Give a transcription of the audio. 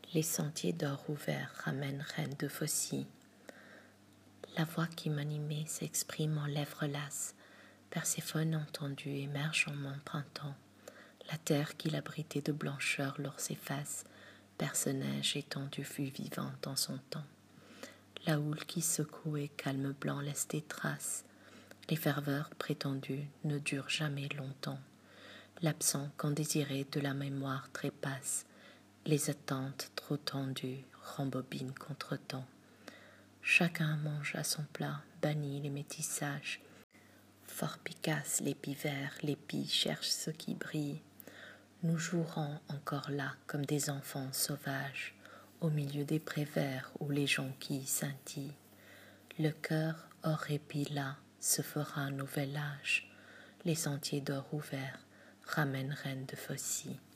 Les sentiers d'or ouverts ramènent reine de Phocie. La voix qui m'animait s'exprime en lèvres lasses. Perséphone entendue émerge en mon printemps. La terre qui l'abritait de blancheur leur s'efface. Perce-neige étendue fut vivante en son temps. La houle qui secouait calme blanc laisse des traces. Les ferveurs prétendues ne durent jamais longtemps. L'absent qu'en désiré de la mémoire trépasse. Les attentes trop tendues rembobinent contre-temps. Chacun mange à son plat, bannit les métissages. Fort picasse l'épi vert, l'épi cherche ce qui brille. Nous jouerons encore là comme des enfants sauvages, au milieu des prés verts où les jonquilles scintillent. Le cœur hors répit là se fera un nouvel âge. Les sentiers d'or ouverts ramènent reine de Phocie.